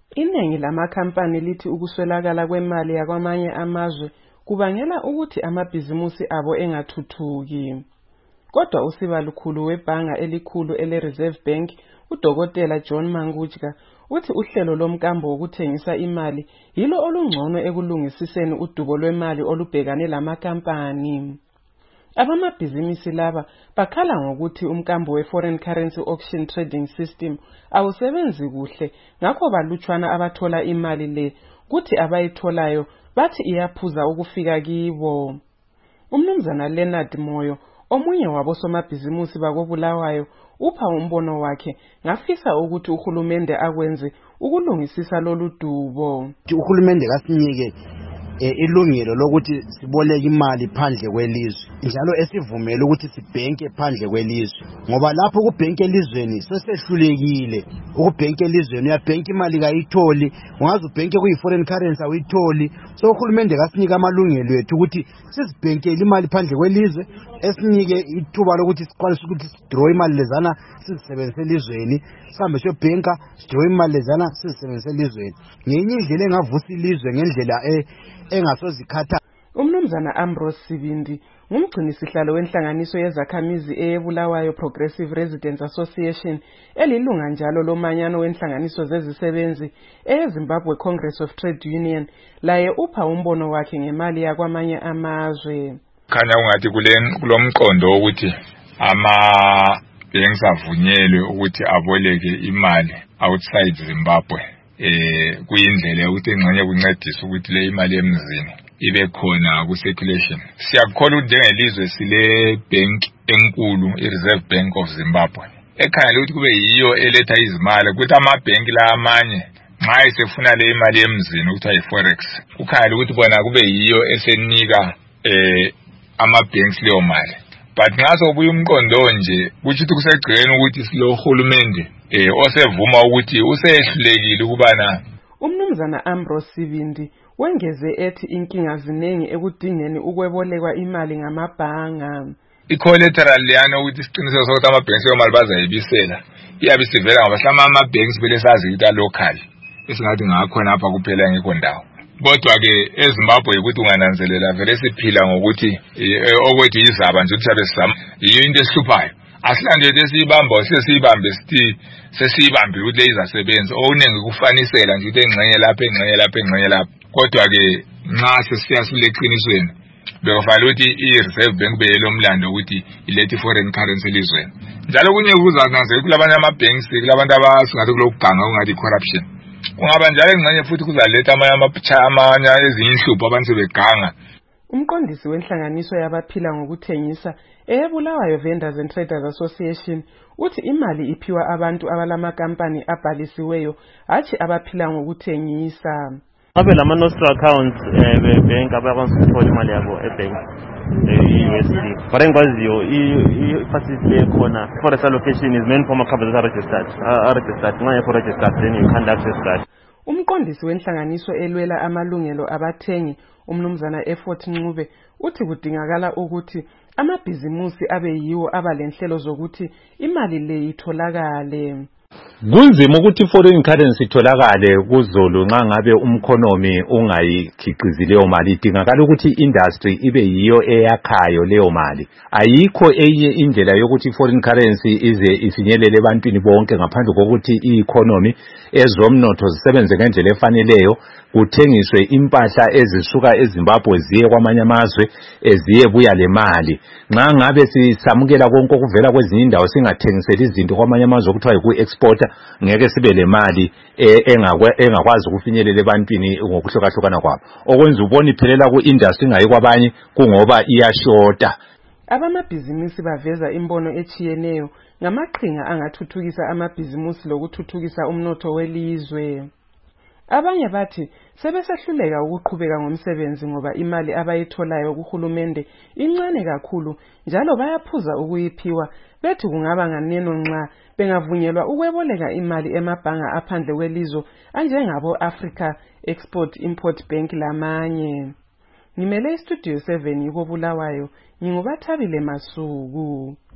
Iningi lamakhampani lithi ukuswelakala kwemali yakwamanye amazwe kubangela ukuthi amabhizimusi abo engathuthuki. Kodwa usibalukhulu webhanga elikhulu ele-Reserve Bank, uDokotela John Mangudya, uthi uhlelo lomkambo wokuthengisa imali yilo olungcono ekulungisiseni udubo lwemali olubhekane lamakhampani. Abamabhizinisi laba bakhala ngokuthi umkambo we-Foreign Currency Auction Trading System awusebenzi kuhle, ngakho balutshwana abathola imali le, kuthi abayitholayo bathi iyaphuza ukufika kibo. Umnumzana Leonard Moyo, omunye wabosomabhizimusi bakoBulawayo, upha umbono wakhe ngafisa ukuthi uhulumende akwenze ukulungisisa lolu dubo. Uhulumende kasinike ilungelo lokuthi siboleke imali phandle kwelizwe, njalo esivumela ukuthi sibhenke phandle kwelizwe, ngoba lapho ukubhenke elizweni sesehlulekile. Ukubhenke elizweni uyabhenka imali kayitholi, ungaze ubhenke kuyi-foreign currency awuyitholi. So uhulumende kasinika amalungelo ethu ukuthi sizibhenkele imali phandle kwelizwe, esinike ithuba lokuthi sikwanise ukuthi sidraw imali lezana sizisebenzise elizweni, sihambe siyobhenka sidraw imali lezana sizisebenzise elizweni. Ngenye indlela engavusa ilizwe ngendlela engasozikhatha. Umnumzana Ambrose Sibindi ngumgcinisihlalo wenhlanganiso yezakhamizi eyeBulawayo Progressive Residents Association, elilunga njalo lomanyano wenhlanganiso zezisebenzi eyeZimbabwe Congress of Trade Union. Laye upha umbono wakhe ngemali yakwamanye amazwe. Khanya ungathi kulomqondo ukuthi ama-banks avunyelwe ukuthi aboleke imali outside Zimbabwe. Kuyindlela ukuthi engxenye kuncedisa ukuthi le imali emzini ibe khona ku-circulation. Siyakholwa ukuthi njengelizwe sile bank enkulu, i-Reserve Bank of Zimbabwe, ekhangela ukuthi kube yiyo eletha izimali, ukuthi amabhenki la amanye nxa esefuna le imali emzini ukuthi ayi-forex, kukhangela ukuthi bona kube yiyo esenika ama-banks leyo mali. But ngaso buye umqondo nje kuthi kusegcikeni ukuthi silo hulumende osevuma ukuthi usehlulekile ukubana. Umnumzana Ambrose Sibindi wengeze ethi inkinga zinengi ekudingeni ukwebolekwa imali ngamabhanga. I-collateral leyana ukuthi isiqiniseko sokuthi ama-banks yomali bazayibisela iyabe sivela ngoba hlama ama-banks vele sazi ukuthi a-local esingathi ngakhona apha kuphela ngekho ndawo. Kodwa-ke eZimbabwe ukuthi ungananzelela vele siphila ngokuthi okwethu yizaba nje ukuthi sabe sizama, yiyo into esihluphayo. Asilandele esiyibamba sesiyibambe sithi sesiyibambe ukuthi le izasebenza, okuningi kufanisela nje ukuthi engxenye lapha engxenye lapha engxenye lapha. Kodwa-ke nxa sesiya sileqinisweni bekufanele ukuthi i-Reserve Bank beyelo mlando ukuthi ilethe i-foreign currency elizweni. Njalo kunye kuzananzela kulabanye ama-banks, kulabantu abasingathi kulokuganga ungathi corruption. Kungaba njalo engxenye futhi kuzaletha amanye ezinye inhlupho abantu sebeganga. Umqondisi wenhlanganiso yabaphila ngokuthengisa eyeBulawayo Vendors and Traders Association uthi imali iphiwa abantu abalamakampani abhalisiweyo, hathi abaphila ngokuthengisa. Ngabe lama nostra accounts bank abakwazi ukuthola imali yabo ebank USD. But engikwaziyo i-facility le khona forex allocation is meant for ama-companies registered. Ngayekho registered then you can't access that. Umqondisi wenhlanganiso elwela amalungelo abathengi, umnumzana Effort Ncube, uthi kudingakala ukuthi amabhizimusi abe yiwo abalenhlelo zokuthi imali le itholakale. Kunzima ukuthi foreign currency itholakale kuZulu nxa ngabe umkhonomi ungayikhiqizi leyo mali. Idingakala ukuthi industry ibe yiyo eyakhayo leyo mali. Ayikho enye indlela yokuthi foreign currency ize ifinyelele ebantwini bonke ngaphandle kokuthi i-economy ezomnotho zisebenze ngendlela efaneleyo, kuthengiswe impahla ezisuka eZimbabwe ziye kwamanye amazwe eziye buya le mali. Nxa ngabe sisamukela konke okuvela kwezinye indawo singathengiseli izinto kwamanye amazwe okuthiwa yiku-exporta, ngeke sibe le mali engakwazi ukufinyelela ebantwini ngokuhlukahlukana kwabo. Okwenza ubona iphelela ku-industry ingayi kwabanye kungoba iyashota. Abamabhizinisi baveza imbono echiyeneyo ngamaqhinga angathuthukisa amabhizinisi lokuthuthukisa umnotho welizwe. Abanye bathi sebesehluleka ukuqhubeka ngomsebenzi ngoba imali abayitholayo kuhulumende incane kakhulu njalo bayaphuza ukuyiphiwa, bethi kungaba nganeno nxa bengavunyelwa ukweboleka imali emabhanga aphandle kwelizwe anjengabo Africa Export Import Bank lamanye. Ngimele istudio 7 yukoBulawayo, ngingubathabile Masuku.